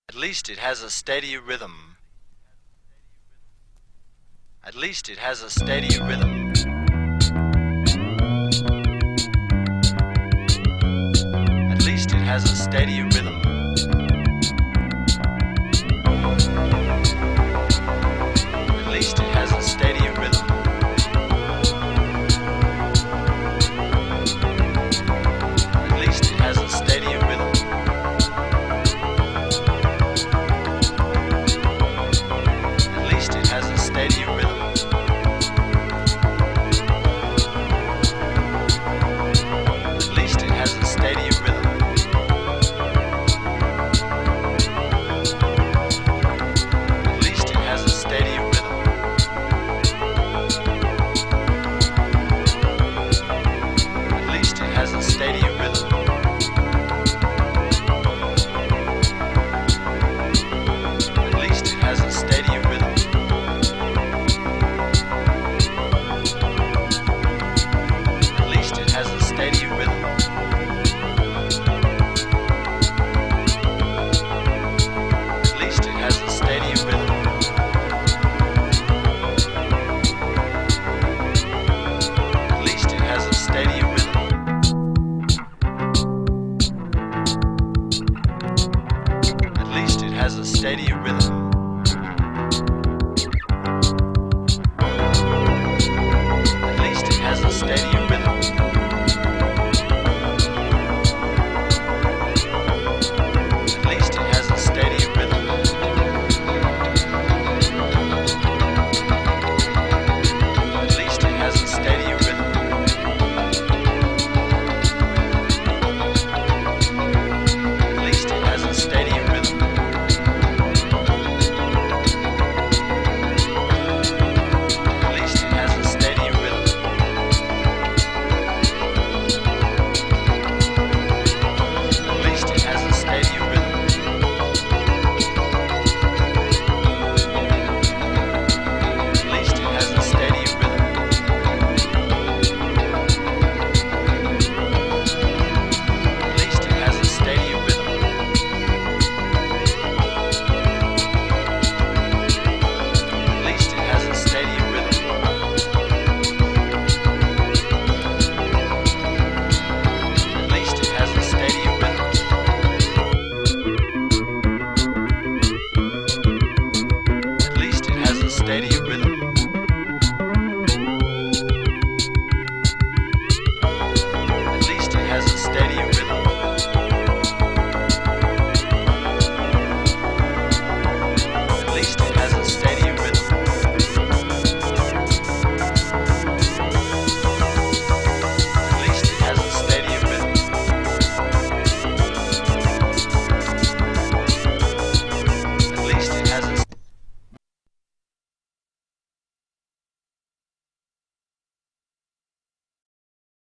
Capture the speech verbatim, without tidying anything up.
At least it has a steady rhythm. At least it has a steady rhythm. At least it has a steady rhythm. At least it has a steady rhythm. At least it has a steady rhythm. At least it has a steady rhythm. At least it has a steady rhythm. At least it has a steady rhythm. At least it has a steady rhythm. At least it has a steady rhythm. At least it has a steady rhythm. At least it has a steady rhythm. At least it has a steady rhythm. At least it has a steady rhythm.